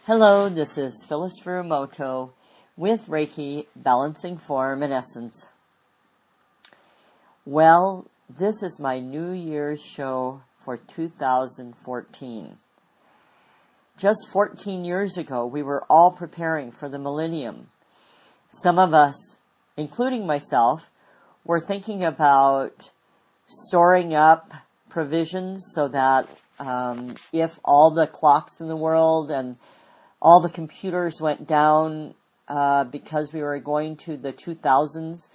Hello, this is Phyllis Furumoto with Reiki Balancing Form and Essence. Well, this is my New Year's show for 2014. Just 14 years ago, we were all preparing for the millennium. Some of us, including myself, were thinking about storing up provisions so that if all the clocks in the world and all the computers went down because we were going to the 2000s,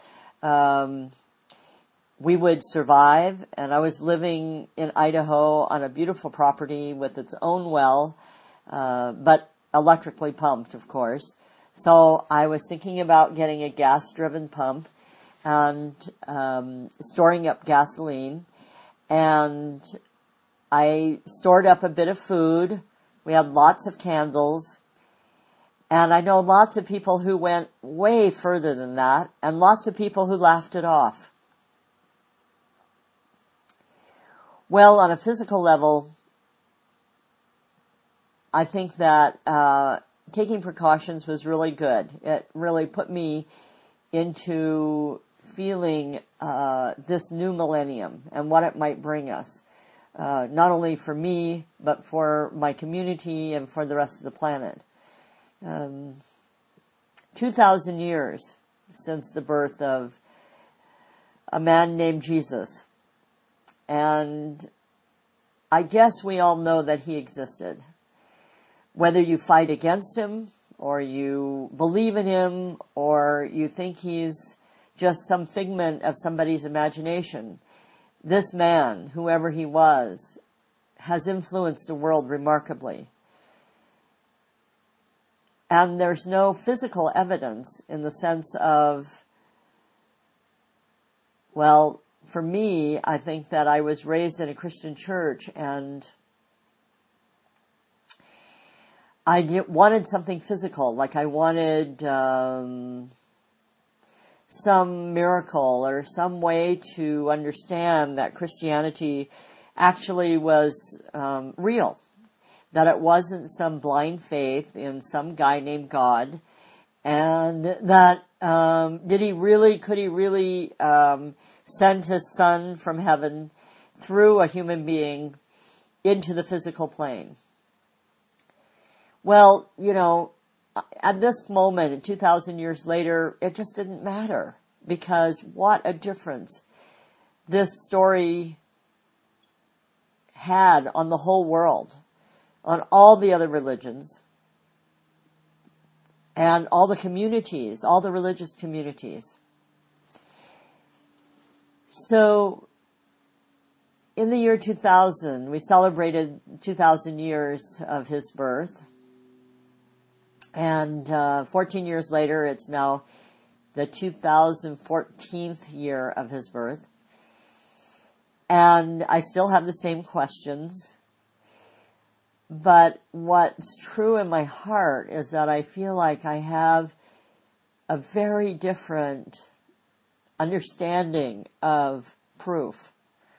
we would survive. And I was living in Idaho on a beautiful property with its own well, but electrically pumped, of course. So I was thinking about getting a gas-driven pump and storing up gasoline. And I stored up a bit of food. We had lots of candles, and I know lots of people who went way further than that, and lots of people who laughed it off. Well, on a physical level, I think that taking precautions was really good. It really put me into feeling this new millennium and what it might bring us. Not only for me, but for my community and for the rest of the planet. 2,000 years since the birth of a man named Jesus. And I guess we all know that he existed. Whether you fight against him, or you believe in him, or you think he's just some figment of somebody's imagination, this man, whoever he was, has influenced the world remarkably. And there's no physical evidence in the sense of, well, for me, I think that I was raised in a Christian church and I wanted something physical, like I wanted some miracle or some way to understand that Christianity actually was real, that it wasn't some blind faith in some guy named God, and that could he really send his son from heaven through a human being into the physical plane. Well, at this moment, 2,000 years later, it just didn't matter, because what a difference this story had on the whole world, on all the other religions, and all the communities, all the religious communities. So, in the year 2000, we celebrated 2,000 years of his birth. And 14 years later, it's now the 2014th year of his birth. And I still have the same questions. But what's true in my heart is that I feel like I have a very different understanding of proof.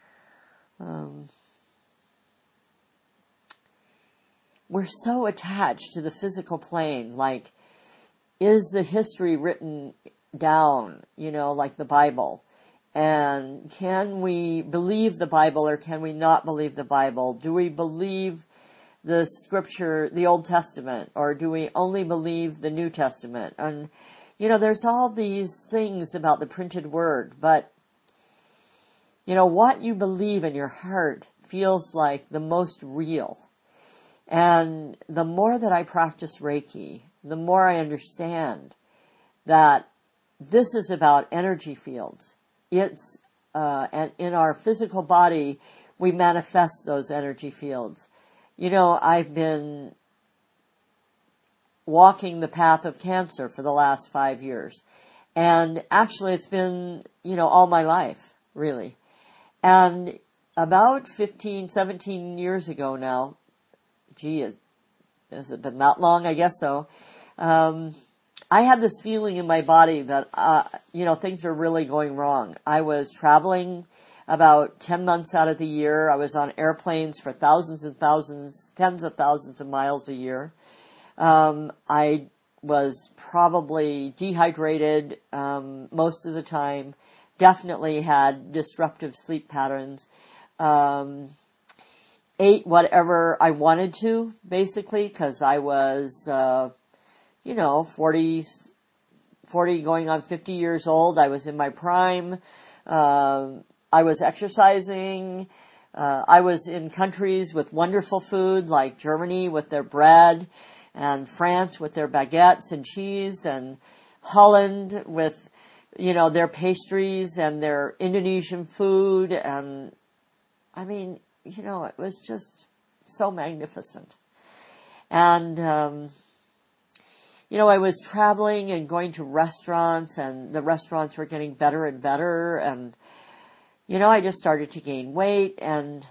We're so attached to the physical plane, like, is the history written down, like the Bible? And can we believe the Bible or can we not believe the Bible? Do we believe the scripture, the Old Testament, or do we only believe the New Testament? And, there's all these things about the printed word, but, what you believe in your heart feels like the most real. And the more that I practice Reiki, the more I understand that this is about energy fields. It's, and in our physical body, we manifest those energy fields. I've been walking the path of cancer for the last 5 years. And actually it's been, all my life, really. And about 15, 17 years ago now, has it been that long? I guess so. I had this feeling in my body that, things were really going wrong. I was traveling about 10 months out of the year. I was on airplanes for thousands and thousands, tens of thousands of miles a year. I was probably dehydrated most of the time, definitely had disruptive sleep patterns, ate whatever I wanted to, basically, because I was, 40 going on 50 years old. I was in my prime. I was exercising. I was in countries with wonderful food like Germany with their bread, and France with their baguettes and cheese, and Holland with, their pastries and their Indonesian food. And I mean, it was just so magnificent. And, I was traveling and going to restaurants, and the restaurants were getting better and better. And, I just started to gain weight. And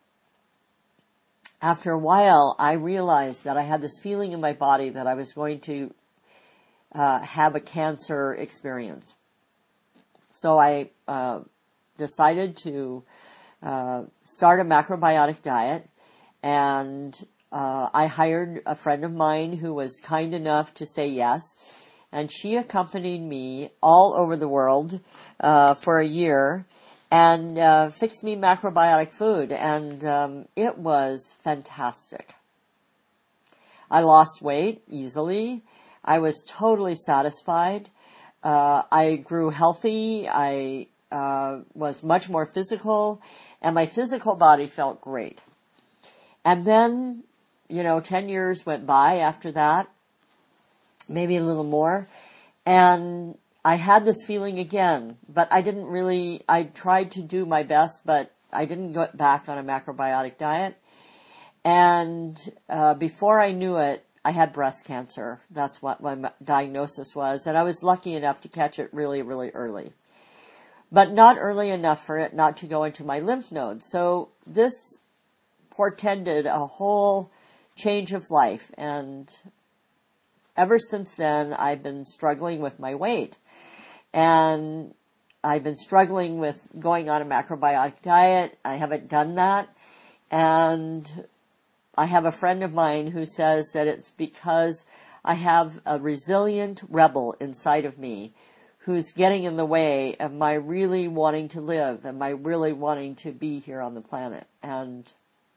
after a while, I realized that I had this feeling in my body that I was going to have a cancer experience. So I decided to start a macrobiotic diet, and I hired a friend of mine who was kind enough to say yes, and she accompanied me all over the world for a year and fixed me macrobiotic food, and it was fantastic. I lost weight easily. I was totally satisfied. I grew healthy. I was much more physical, and my physical body felt great. And then, 10 years went by after that, maybe a little more, and I had this feeling again, but I tried to do my best, but I didn't get back on a macrobiotic diet. And before I knew it, I had breast cancer. That's what my diagnosis was, and I was lucky enough to catch it really, really early. But not early enough for it not to go into my lymph nodes. So this portended a whole change of life, and ever since then, I've been struggling with my weight, and I've been struggling with going on a macrobiotic diet. I haven't done that, and I have a friend of mine who says that it's because I have a resilient rebel inside of me who's getting in the way of my really wanting to live and my really wanting to be here on the planet. And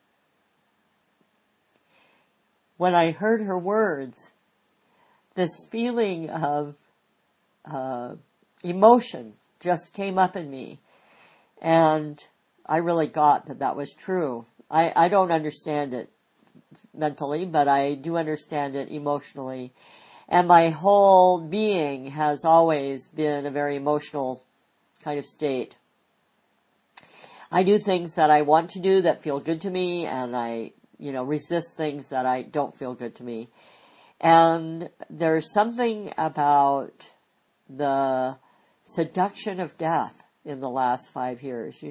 when I heard her words, this feeling of emotion just came up in me, and I really got that was true. I don't understand it mentally, but I do understand it emotionally. And my whole being has always been a very emotional kind of state. I do things that I want to do that feel good to me, and I, resist things that I don't feel good to me. And there's something about the seduction of death in the last 5 years,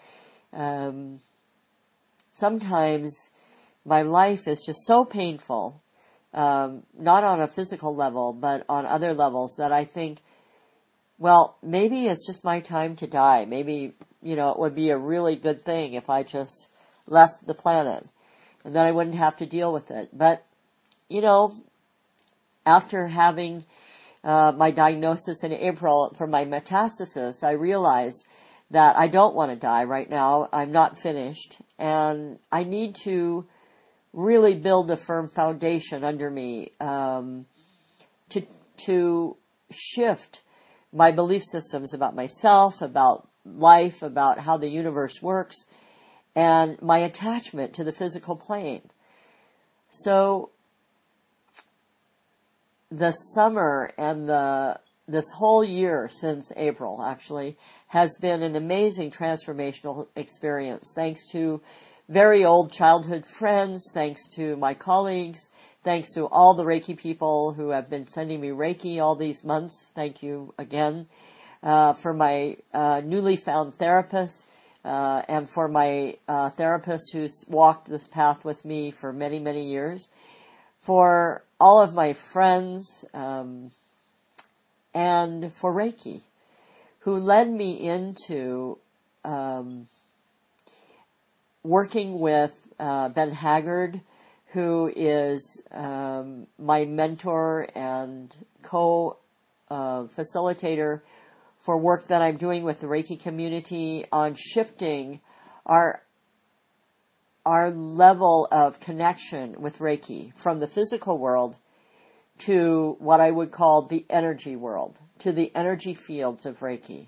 Sometimes my life is just so painful, not on a physical level, but on other levels, that I think, well, maybe it's just my time to die. Maybe, it would be a really good thing if I just left the planet, and then I wouldn't have to deal with it. But, after having my diagnosis in April for my metastasis, I realized that I don't want to die right now. I'm not finished, and I need to really build a firm foundation under me to shift my belief systems about myself, about life, about how the universe works, and my attachment to the physical plane. So the summer and this whole year since April, actually, has been an amazing transformational experience, thanks to very old childhood friends, thanks to my colleagues, thanks to all the Reiki people who have been sending me Reiki all these months. Thank you again. For my newly found therapist, and for my therapist who's walked this path with me for many, many years. For all of my friends, and for Reiki, who led me into working with Ben Haggard, who is my mentor and co-facilitator for work that I'm doing with the Reiki community on shifting our level of connection with Reiki from the physical world to what I would call the energy world, to the energy fields of Reiki.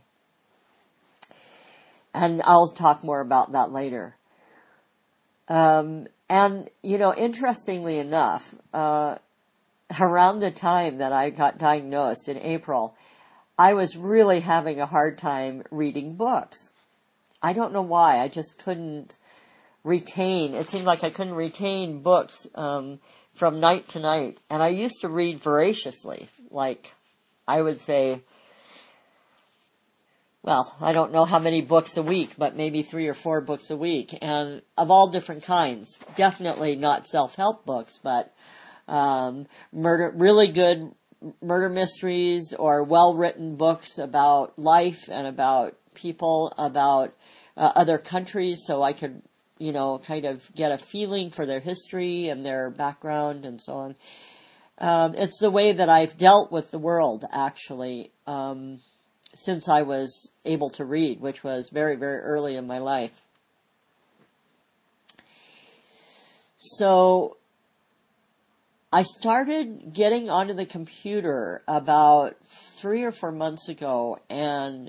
And I'll talk more about that later. And, interestingly enough, around the time that I got diagnosed in April, I was really having a hard time reading books. I don't know why. I just couldn't retain. It seemed like I couldn't retain books from night to night. And I used to read voraciously. Like, I would say, well, I don't know how many books a week, but maybe 3 or 4 books a week. And of all different kinds. Definitely not self-help books, but really good murder mysteries or well-written books about life and about people, about other countries, so I could, kind of get a feeling for their history and their background and so on. It's the way that I've dealt with the world, actually, since I was able to read, which was very, very early in my life. So I started getting onto the computer about 3 or 4 months ago, and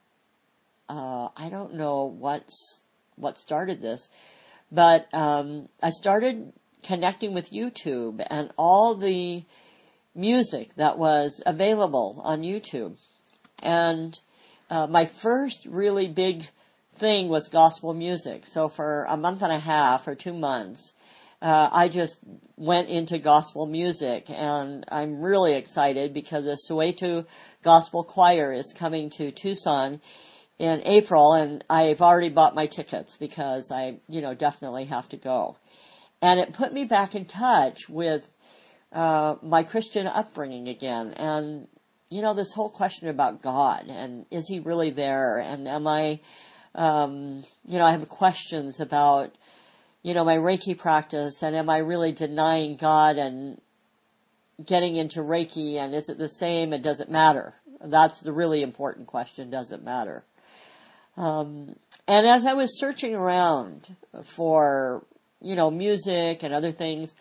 I don't know what started this, but I started connecting with YouTube and all the music that was available on YouTube. And my first really big thing was gospel music. So for a month and a half or 2 months, I just went into gospel music, and I'm really excited because the Soweto Gospel Choir is coming to Tucson in April, and I've already bought my tickets because I, definitely have to go. And it put me back in touch with my Christian upbringing again, and, this whole question about God, and is he really there, and am I, I have questions about, my Reiki practice, and am I really denying God and getting into Reiki, and is it the same, and does it matter? That's the really important question, does it matter? And as I was searching around for, music and other things,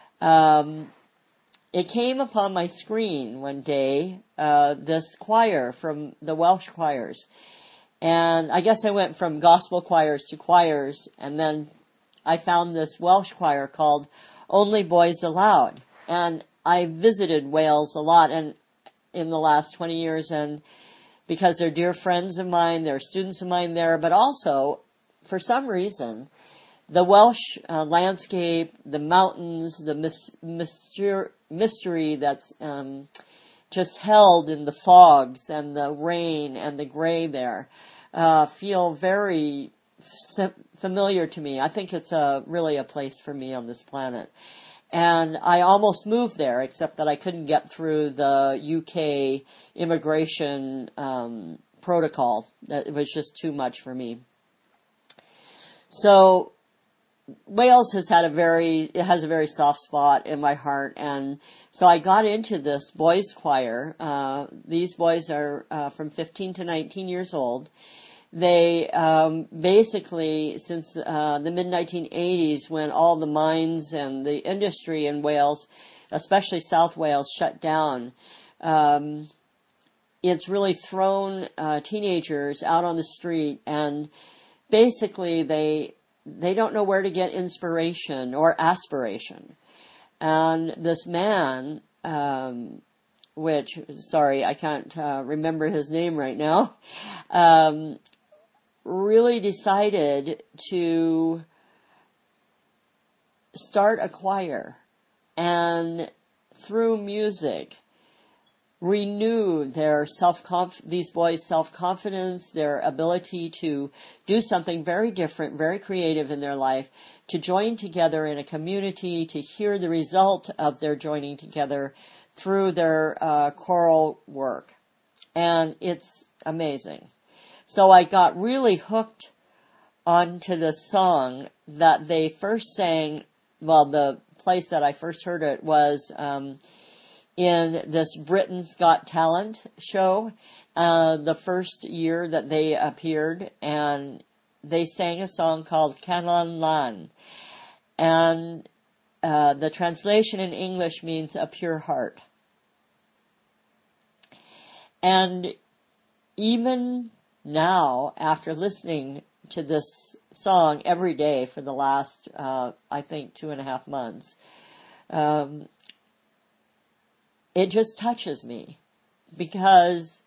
it came upon my screen one day, this choir from the Welsh choirs. And I guess I went from gospel choirs to choirs, and then I found this Welsh choir called Only Boys Allowed. And I visited Wales a lot and in the last 20 years, and because they're dear friends of mine, they're students of mine there, but also, for some reason, the Welsh landscape, the mountains, the mystery that's just held in the fogs and the rain and the gray there feel very familiar to me. I think it's really a place for me on this planet. And I almost moved there, except that I couldn't get through the UK immigration protocol. That it was just too much for me. So Wales has a very soft spot in my heart, and so I got into this boys choir. These boys are from 15 to 19 years old. They basically, since the mid-1980s, when all the mines and the industry in Wales, especially South Wales, shut down, it's really thrown teenagers out on the street, and basically they don't know where to get inspiration or aspiration. And this man, sorry, I can't remember his name right now, really decided to start a choir, and through music renew these boys' self-confidence, their ability to do something very different, very creative in their life, to join together in a community, to hear the result of their joining together through their choral work. And it's amazing. So I got really hooked onto the song that they first sang, the place that I first heard it was in this Britain's Got Talent show, the first year that they appeared, and they sang a song called Canan Lan. And the translation in English means a pure heart. And even now, after listening to this song every day for the last, I think, 2.5 months, it just touches me because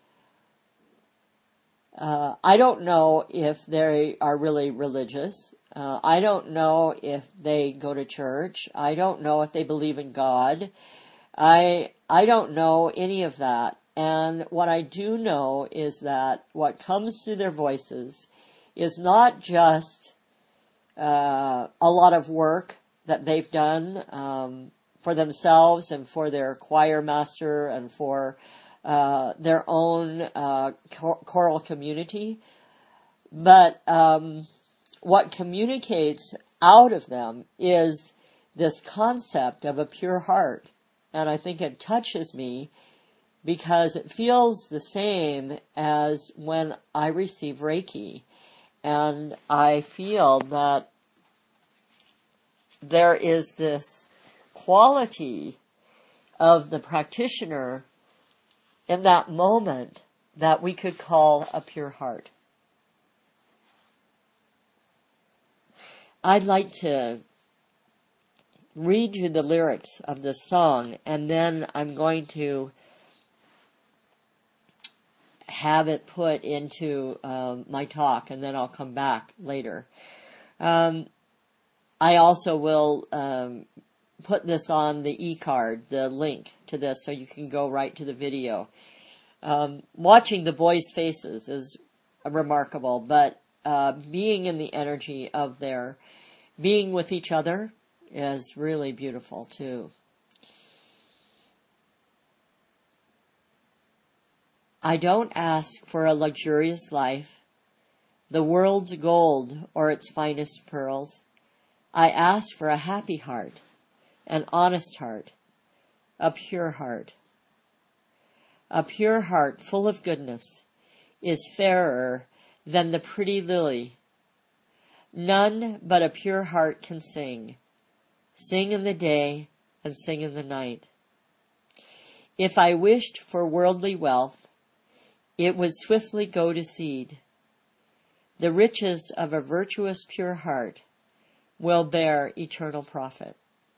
I don't know if they are really religious. I don't know if they go to church. I don't know if they believe in God. I don't know any of that. And what I do know is that what comes through their voices is not just a lot of work that they've done for themselves and for their choir master and for their own choral community, but what communicates out of them is this concept of a pure heart. And I think it touches me because it feels the same as when I receive Reiki. And I feel that there is this quality of the practitioner in that moment that we could call a pure heart. I'd like to read you the lyrics of this song, and then I'm going to have it put into my talk, and then I'll come back later. I also will put this on the e-card, the link to this, so you can go right to the video. Watching the boys' faces is remarkable, but being in the energy of their being with each other is really beautiful too. I don't ask for a luxurious life, the world's gold or its finest pearls. I ask for a happy heart, an honest heart, a pure heart. A pure heart full of goodness is fairer than the pretty lily. None but a pure heart can sing in the day and sing in the night. If I wished for worldly wealth, it would swiftly go to seed. The riches of a virtuous pure heart will bear eternal profit.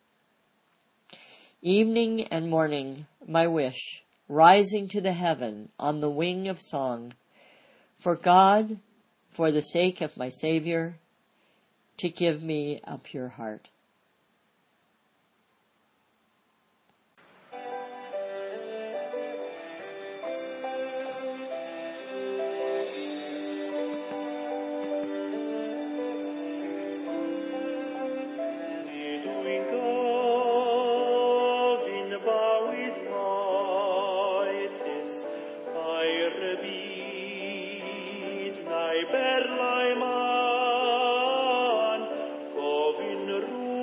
Evening and morning, my wish, rising to the heaven on the wing of song, for God, for the sake of my Savior, to give me a pure heart. Per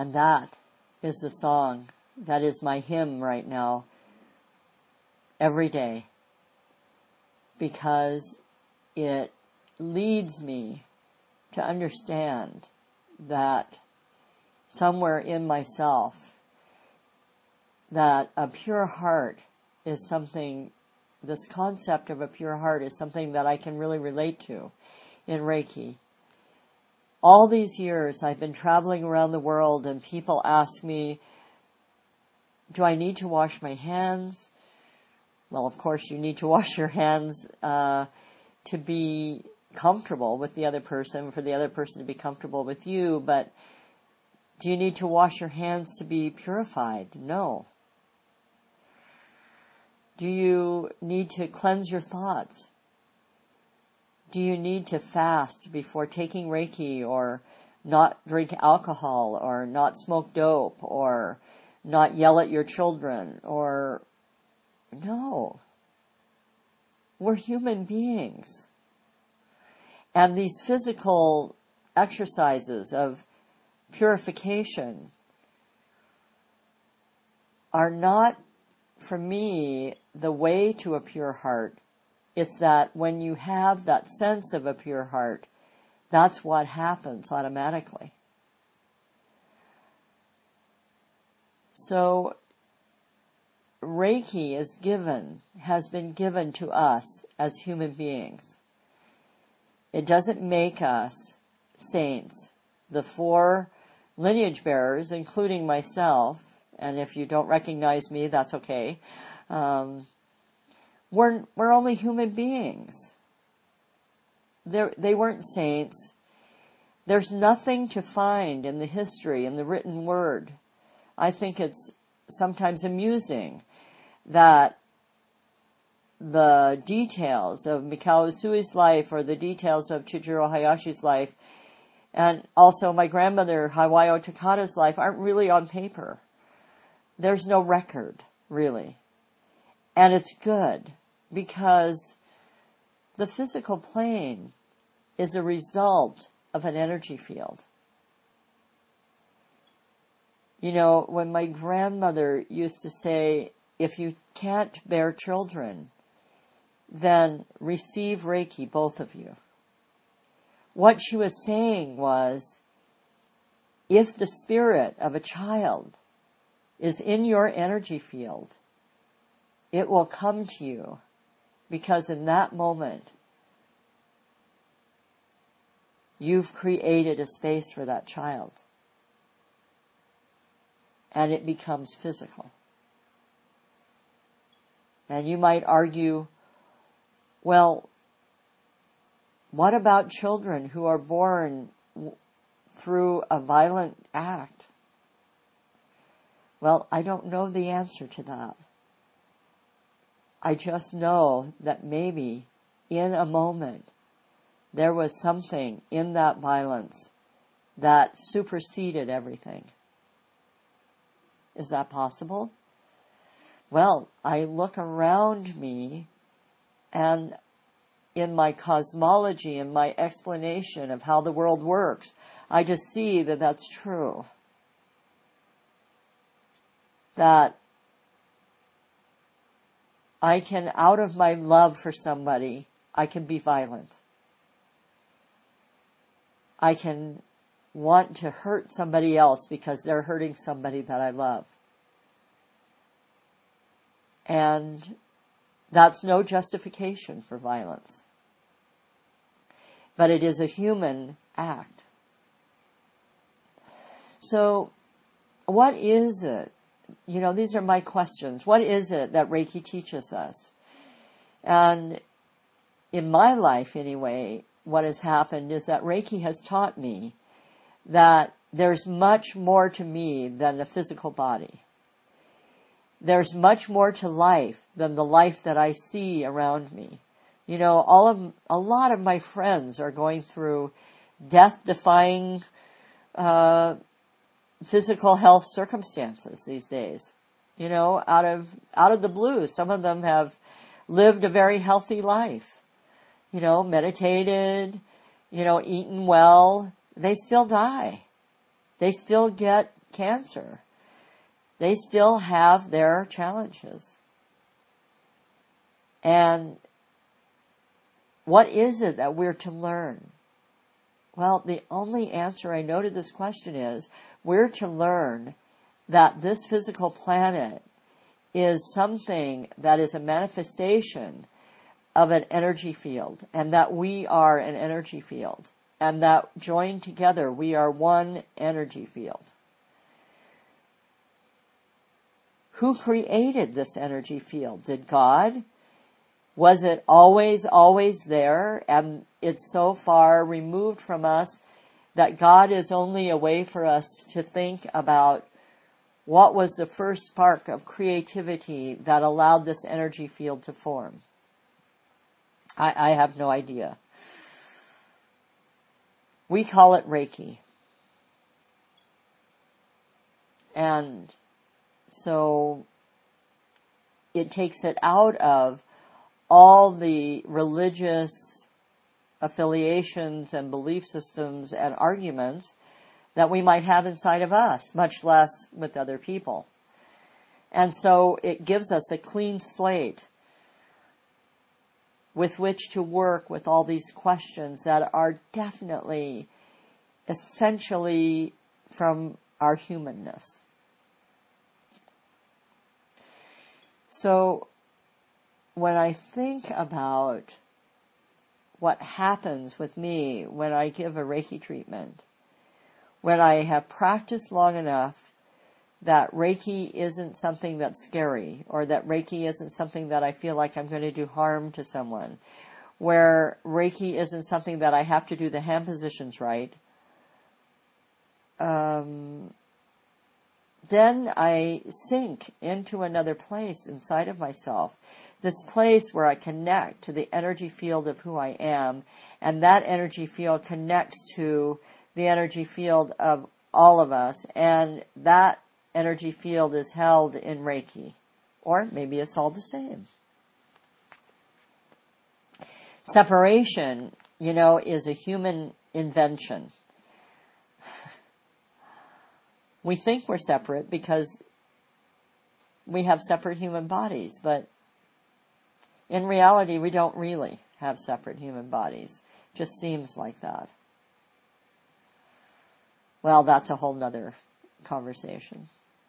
And that is the song that is my hymn right now, every day, because it leads me to understand that somewhere in myself, that a pure heart is something, this concept of a pure heart is something that I can really relate to in Reiki. All these years I've been traveling around the world and people ask me, do I need to wash my hands? Well, of course you need to wash your hands to be comfortable with the other person, for the other person to be comfortable with you, but do you need to wash your hands to be purified? No. Do you need to cleanse your thoughts? Do you need to fast before taking Reiki, or not drink alcohol, or not smoke dope, or not yell at your children, or... No. We're human beings. And these physical exercises of purification are not, for me, the way to a pure heart. It's that when you have that sense of a pure heart, that's what happens automatically. So, Reiki has been given to us as human beings. It doesn't make us saints. The 4 lineage bearers, including myself, and if you don't recognize me, that's okay, we're only human beings. They weren't saints. There's nothing to find in the history, in the written word. I think it's sometimes amusing that the details of Mikao Usui's life, or the details of Chujiro Hayashi's life, and also my grandmother Hawayo Takada's life aren't really on paper. There's no record, really. And it's good, because the physical plane is a result of an energy field. You know, when my grandmother used to say, if you can't bear children, then receive Reiki, both of you. What she was saying was, if the spirit of a child is in your energy field, it will come to you, because in that moment, you've created a space for that child. And it becomes physical. And you might argue, well, what about children who are born through a violent act? Well, I don't know the answer to that. I just know that maybe in a moment there was something in that violence that superseded everything. Is that possible? Well, I look around me, and in my cosmology and my explanation of how the world works, I just see that that's true. That I can, out of my love for somebody, I can be violent. I can want to hurt somebody else because they're hurting somebody that I love. And that's no justification for violence. But it is a human act. So, what is it? You know, these are my questions. What is it that Reiki teaches us? And in my life, anyway, what has happened is that Reiki has taught me that there's much more to me than the physical body. There's much more to life than the life that I see around me. You know, a lot of my friends are going through death-defying physical health circumstances these days. You know, out of the blue. Some of them have lived a very healthy life. You know, meditated, you know, eaten well. They still die. They still get cancer. They still have their challenges. And what is it that we're to learn? Well, the only answer I know to this question is we're to learn that this physical planet is something that is a manifestation of an energy field, and that we are an energy field, and that joined together we are one energy field. Who created this energy field? Did God? Was it always there, and it's so far removed from us that God is only a way for us to think about what was the first spark of creativity that allowed this energy field to form? I have no idea. We call it Reiki. And so it takes it out of all the religious affiliations and belief systems and arguments that we might have inside of us, much less with other people. And so it gives us a clean slate with which to work with all these questions that are definitely, essentially from our humanness. So when I think about what happens with me when I give a Reiki treatment, when I have practiced long enough that Reiki isn't something that's scary, or that Reiki isn't something that I feel like I'm going to do harm to someone, where Reiki isn't something that I have to do the hand positions right, then I sink into another place inside of myself, this place where I connect to the energy field of who I am, and that energy field connects to the energy field of all of us, and that energy field is held in Reiki. Or maybe it's all the same. Separation, is a human invention. We think we're separate because we have separate human bodies, but in reality, we don't really have separate human bodies. It just seems like that. Well, that's a whole nother conversation.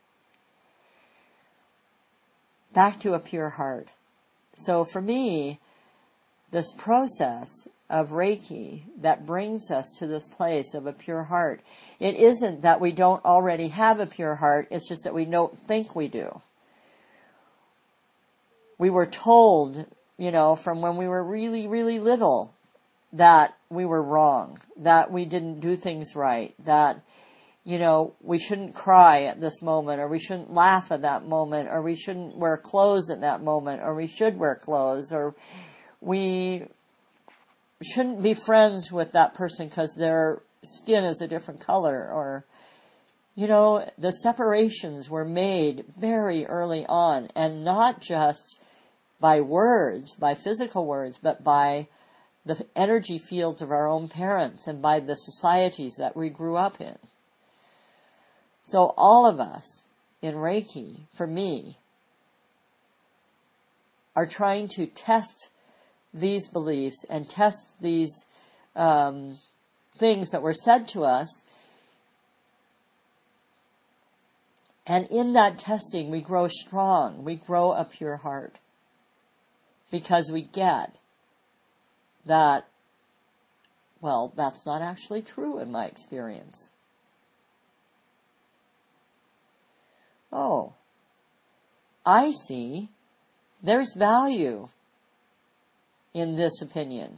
Back to a pure heart. So for me, this process of Reiki that brings us to this place of a pure heart, it isn't that we don't already have a pure heart, it's just that we don't think we do. We were told, from when we were really, really little, that we were wrong, that we didn't do things right, that, we shouldn't cry at this moment, or we shouldn't laugh at that moment, or we shouldn't wear clothes at that moment, or we should wear clothes, or we shouldn't be friends with that person because their skin is a different color, or, the separations were made very early on, and not just by words, by physical words, but by the energy fields of our own parents and by the societies that we grew up in. So all of us in Reiki, for me, are trying to test these beliefs and test these things that were said to us. And in that testing, we grow strong. We grow a pure heart. Because we get that, well, that's not actually true in my experience. Oh, I see. There's value in this opinion.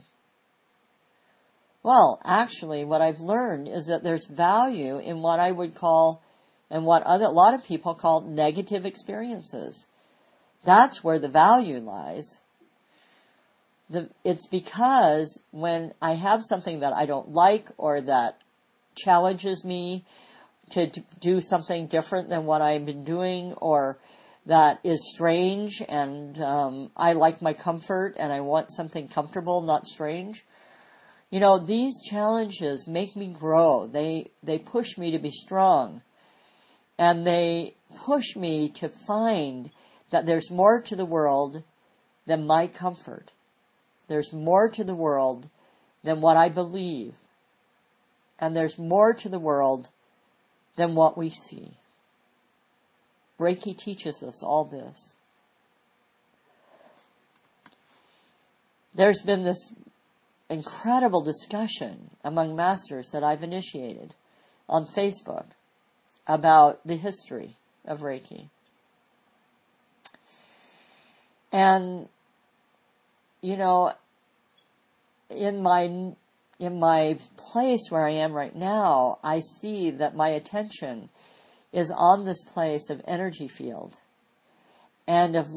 Well, actually, what I've learned is that there's value in what I would call, and what a lot of people call, negative experiences. That's where the value lies. It's because when I have something that I don't like, or that challenges me to do something different than what I've been doing, or that is strange, and I like my comfort and I want something comfortable, not strange. These challenges make me grow. They push me to be strong. And they push me to find that there's more to the world than my comfort. There's more to the world than what I believe. And there's more to the world than what we see. Reiki teaches us all this. There's been this incredible discussion among masters that I've initiated on Facebook about the history of Reiki. And, you know, in my place where I am right now, I see that my attention is on this place of energy field and of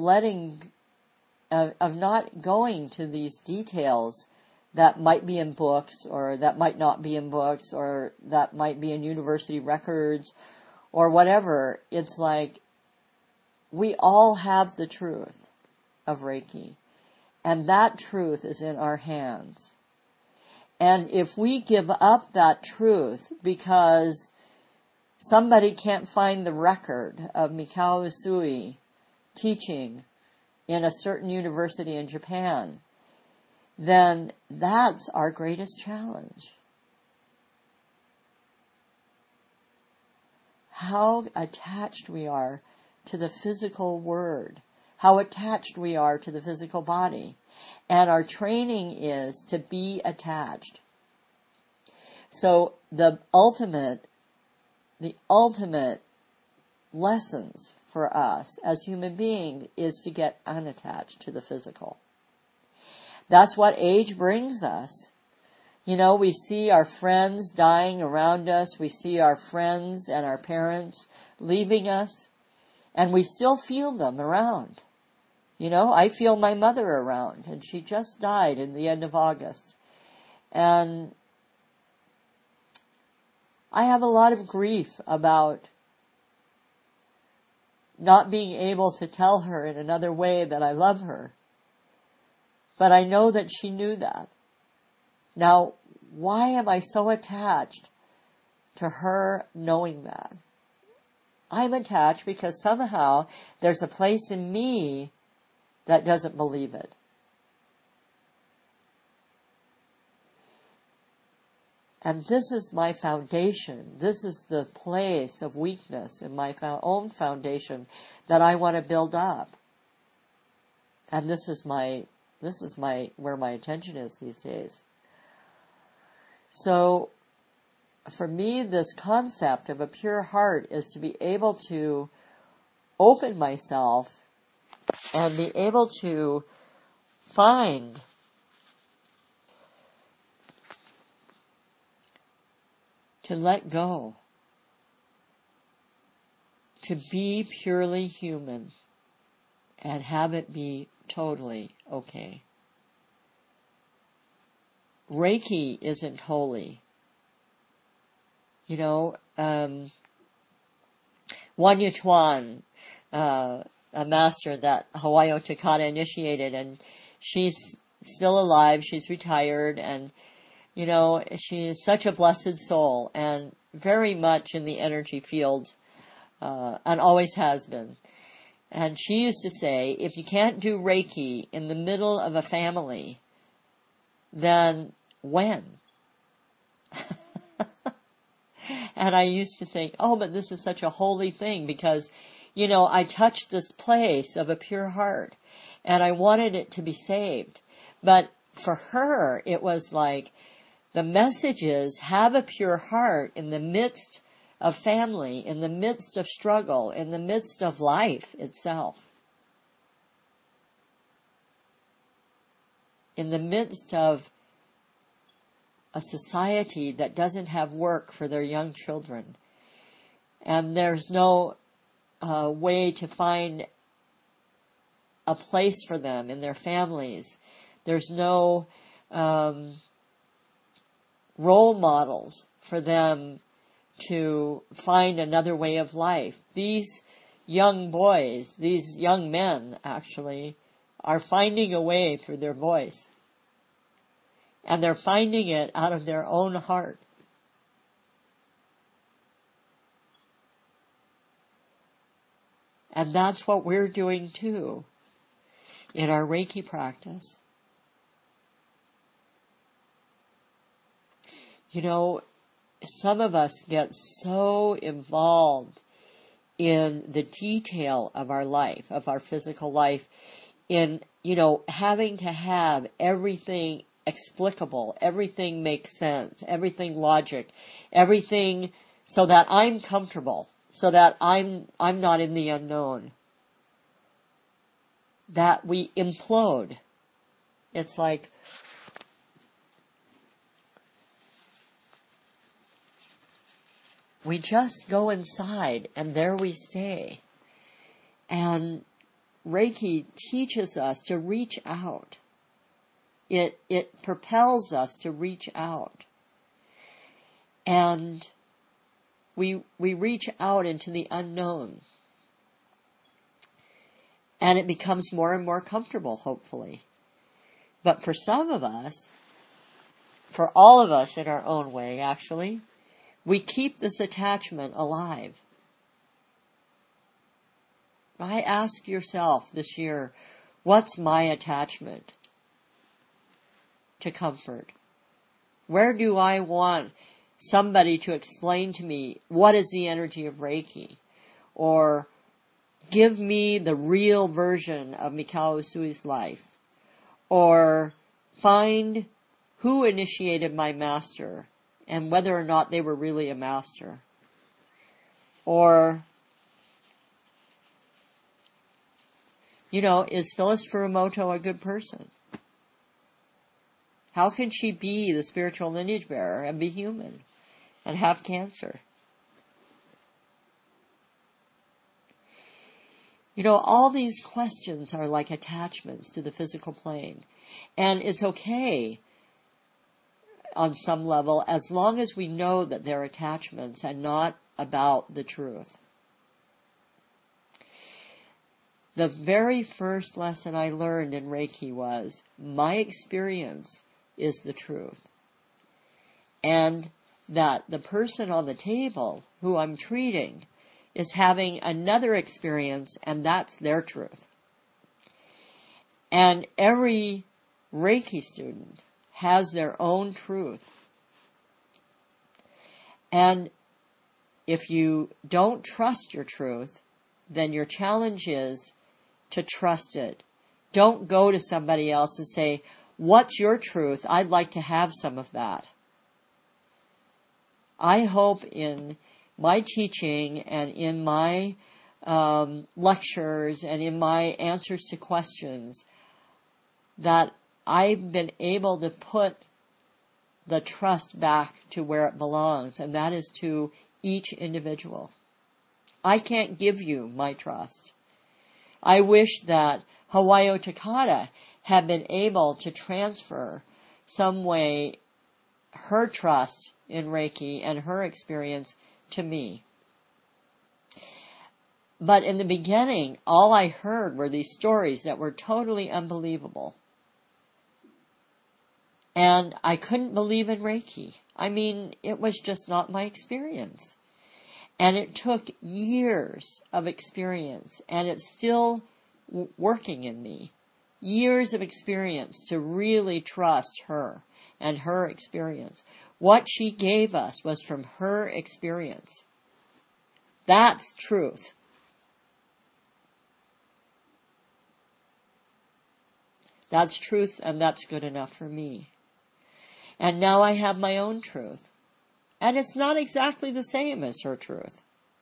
not going to these details that might be in books or that might not be in books or that might be in university records or whatever. It's like we all have the truth of Reiki, and that truth is in our hands. And if we give up that truth because somebody can't find the record of Mikao Usui teaching in a certain university in Japan, then that's our greatest challenge. How attached we are to the physical word, how attached we are to the physical body. And our training is to be attached. So the ultimate lessons for us as human beings is to get unattached to the physical. That's what age brings us. You know, we see our friends dying around us. We see our friends and our parents leaving us. And we still feel them around. You know, I feel my mother around. And she just died in the end of August. And I have a lot of grief about not being able to tell her in another way that I love her. But I know that she knew that. Now, why am I so attached to her knowing that? I'm attached because somehow there's a place in me that doesn't believe it. And this is my foundation. This is the place of weakness in my own foundation that I want to build up. And this is where my attention is these days. So, for me, this concept of a pure heart is to be able to open myself and be able to find to let go, to be purely human and have it be totally okay. Reiki isn't holy. You know, Wanya Chuan, a master that Hawayo Takata initiated, and she's still alive, she's retired, and, you know, she is such a blessed soul, and very much in the energy field, and always has been. And she used to say, if you can't do Reiki in the middle of a family, then when? And I used to think, oh, but this is such a holy thing because, you know, I touched this place of a pure heart and I wanted it to be saved. But for her, it was like the message is have a pure heart in the midst of family, in the midst of struggle, in the midst of life itself. In the midst of a society that doesn't have work for their young children. And there's no way to find a place for them in their families. There's no role models for them to find another way of life. These young boys, these young men actually, are finding a way through their voice. And they're finding it out of their own heart. And that's what we're doing too in our Reiki practice. You know, some of us get so involved in the detail of our life, of our physical life, in, having to have everything explicable, everything makes sense, everything logic, everything so that I'm comfortable, so that I'm not in the unknown. That we implode. It's like we just go inside and there we stay. And Reiki teaches us to reach out. It propels us to reach out. And we reach out into the unknown. And it becomes more and more comfortable, hopefully. But for some of us, for all of us in our own way, actually, we keep this attachment alive. I ask yourself this year, what's my attachment to comfort? Where do I want somebody to explain to me what is the energy of Reiki? Or give me the real version of Mikao Usui's life. Or find who initiated my master and whether or not they were really a master. Or, is Phyllis Furumoto a good person? How can she be the spiritual lineage bearer and be human and have cancer? All these questions are like attachments to the physical plane. And it's okay on some level as long as we know that they're attachments and not about the truth. The very first lesson I learned in Reiki was, my experience is the truth. And that the person on the table who I'm treating is having another experience, and that's their truth. And every Reiki student has their own truth. And if you don't trust your truth, then your challenge is to trust it. Don't go to somebody else and say, what's your truth? I'd like to have some of that. I hope in my teaching and in my lectures and in my answers to questions that I've been able to put the trust back to where it belongs, and that is to each individual. I can't give you my trust. I wish that Hawayo Takata had been able to transfer some way her trust in Reiki and her experience to me. But in the beginning, all I heard were these stories that were totally unbelievable. And I couldn't believe in Reiki. I mean, it was just not my experience. And it took years of experience, and it's still working in me. Years of experience to really trust her and her experience. What she gave us was from her experience. That's truth. That's truth, and that's good enough for me. And now I have my own truth. And it's not exactly the same as her truth.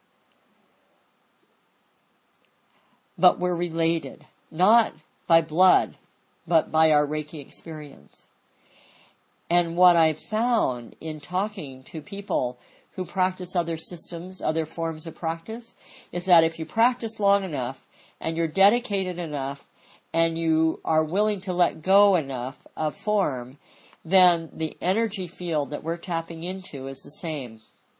But we're related, not by blood, but by our Reiki experience. And what I've found in talking to people who practice other systems, other forms of practice, is that if you practice long enough and you're dedicated enough and you are willing to let go enough of form, then the energy field that we're tapping into is the same.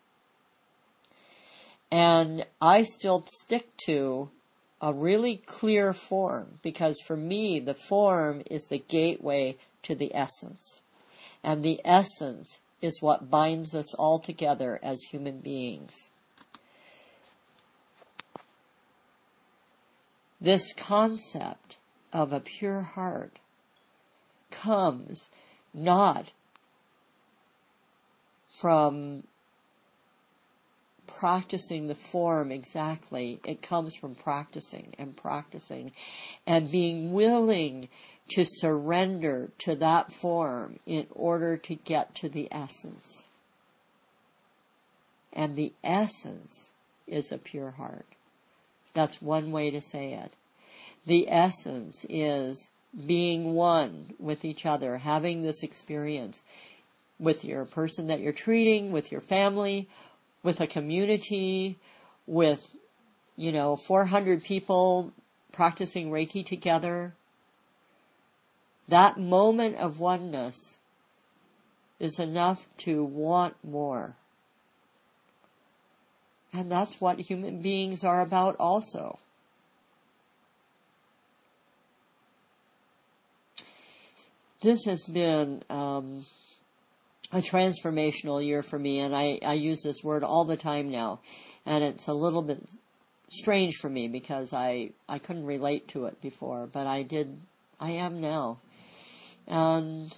And I still stick to a really clear form, because for me, the form is the gateway to the essence. And the essence is what binds us all together as human beings. This concept of a pure heart comes not from practicing the form exactly. It comes from practicing and being willing to surrender to that form in order to get to the essence. And the essence is a pure heart. That's one way to say it. The essence is being one with each other, having this experience with your person that you're treating, with your family, with a community, with, 400 people practicing Reiki together. That moment of oneness is enough to want more. And that's what human beings are about also. This has been a transformational year for me, and I use this word all the time now. And it's a little bit strange for me because I couldn't relate to it before, but I am now. And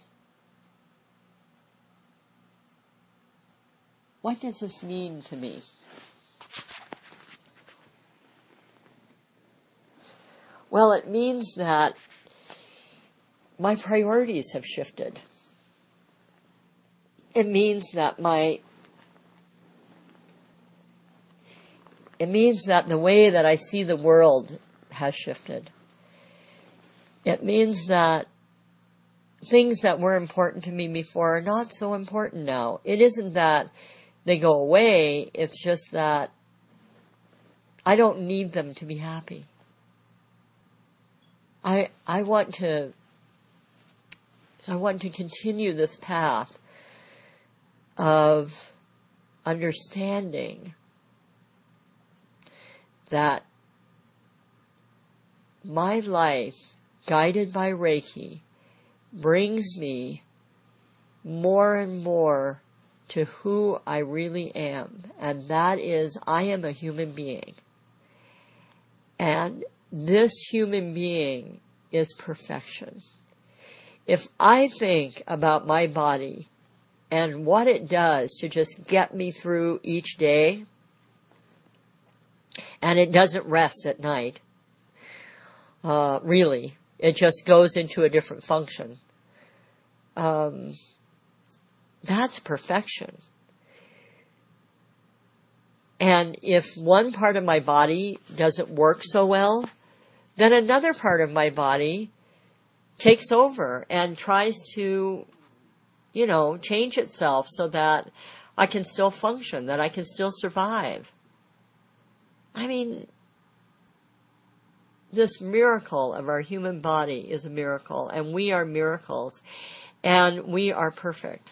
what does this mean to me? Well, it means that my priorities have shifted. It means that the way that I see the world has shifted. It means that things that were important to me before are not so important now. It isn't that they go away, it's just that I don't need them to be happy. I want to continue this path of understanding that my life, guided by Reiki, brings me more and more to who I really am. And that is, I am a human being. And this human being is perfection. If I think about my body and what it does to just get me through each day, and it doesn't rest at night, really, it just goes into a different function. That's perfection. And if one part of my body doesn't work so well, then another part of my body takes over and tries to, change itself so that I can still function, that I can still survive. I mean, this miracle of our human body is a miracle, and we are miracles, and we are perfect.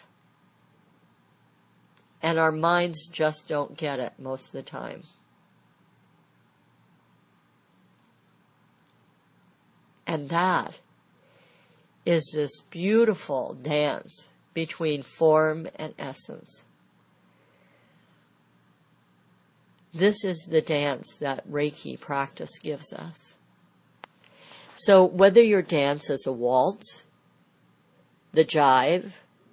And our minds just don't get it most of the time. And that is this beautiful dance between form and essence. This is the dance that Reiki practice gives us. So whether your dance is a waltz, the jive,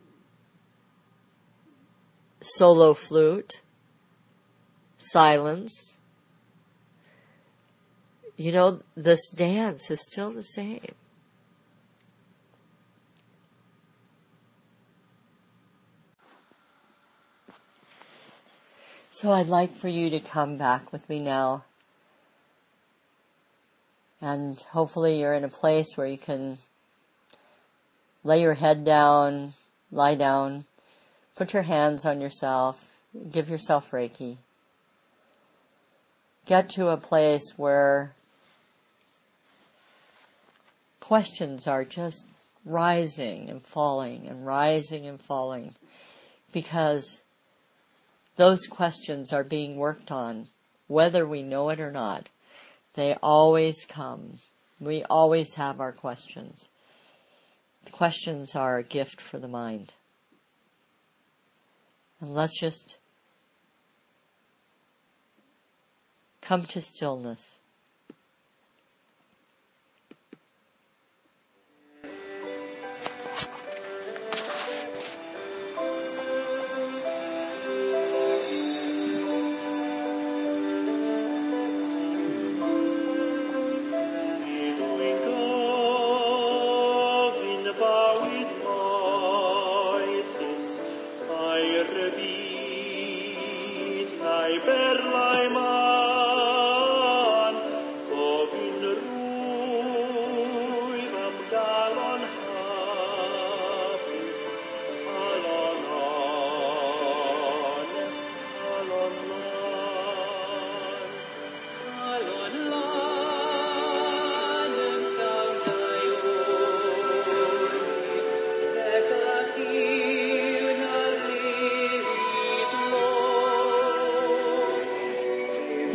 solo flute, silence, this dance is still the same. So I'd like for you to come back with me now. And hopefully you're in a place where you can lay your head down, lie down, put your hands on yourself, give yourself Reiki. Get to a place where questions are just rising and falling and rising and falling, because those questions are being worked on, whether we know it or not. They always come. We always have our questions. The questions are a gift for the mind. And let's just come to stillness.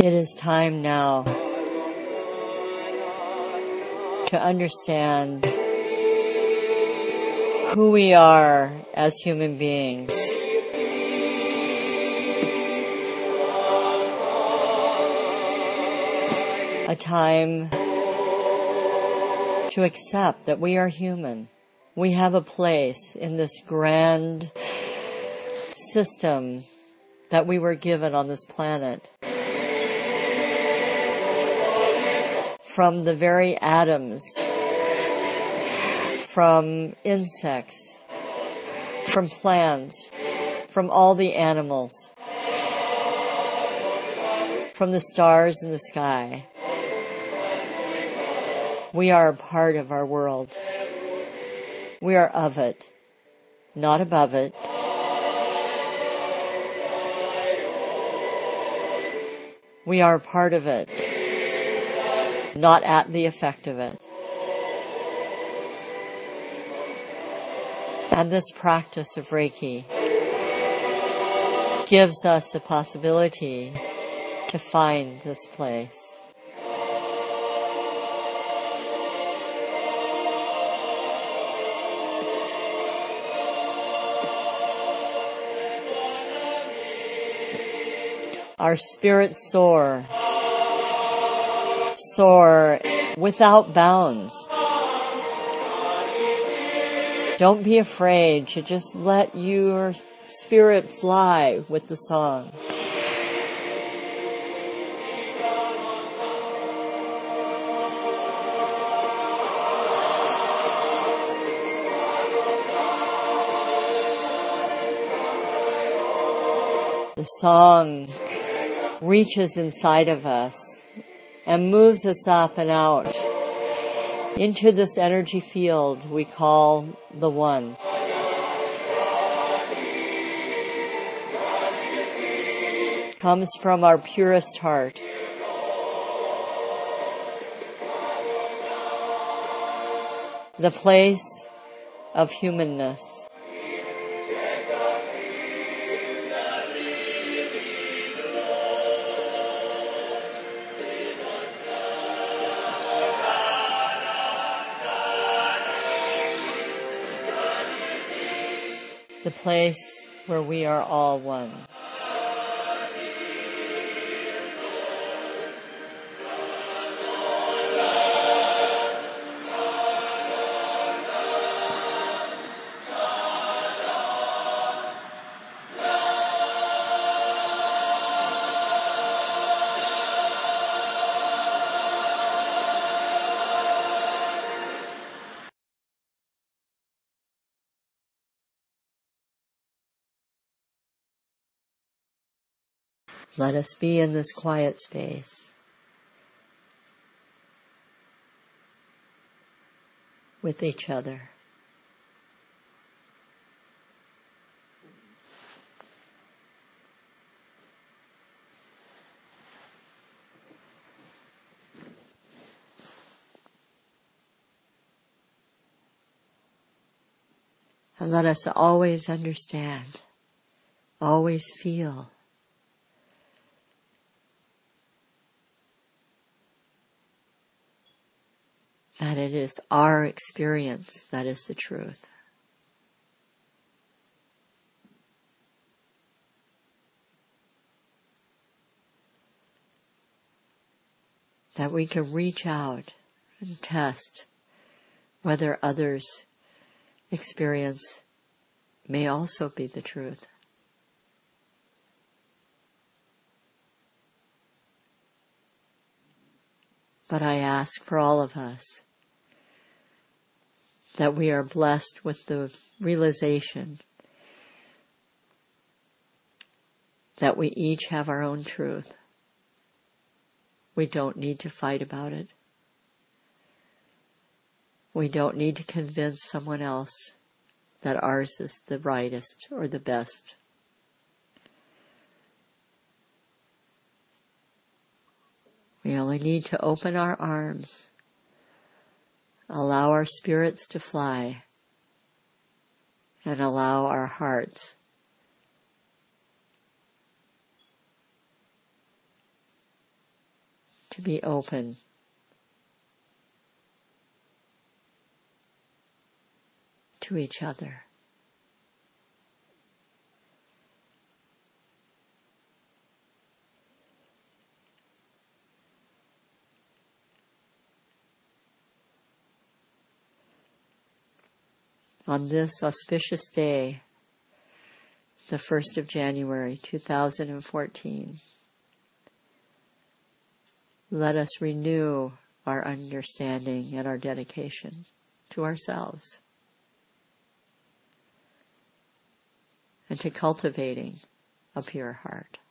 It is time now to understand who we are as human beings. A time to accept that we are human. We have a place in this grand system that we were given on this planet. From the very atoms, from insects, from plants, from all the animals, from the stars in the sky. We are a part of our world. We are of it, not above it. We are a part of it, not at the effect of it. And this practice of Reiki gives us the possibility to find this place. Our spirits soar without bounds. Don't be afraid to just let your spirit fly with the song. The song reaches inside of us and moves us up and out into this energy field we call the One. Comes from our purest heart. The place of humanness. The place where we are all one. Let us be in this quiet space with each other. And let us always understand, always feel that it is our experience that is the truth. That we can reach out and test whether others' experience may also be the truth. But I ask for all of us that we are blessed with the realization that we each have our own truth. We don't need to fight about it. We don't need to convince someone else that ours is the rightest or the best. We only need to open our arms, allow our spirits to fly, and allow our hearts . to be open to each other. On this auspicious day, the 1st of January, 2014, let us renew our understanding and our dedication to ourselves and to cultivating a pure heart.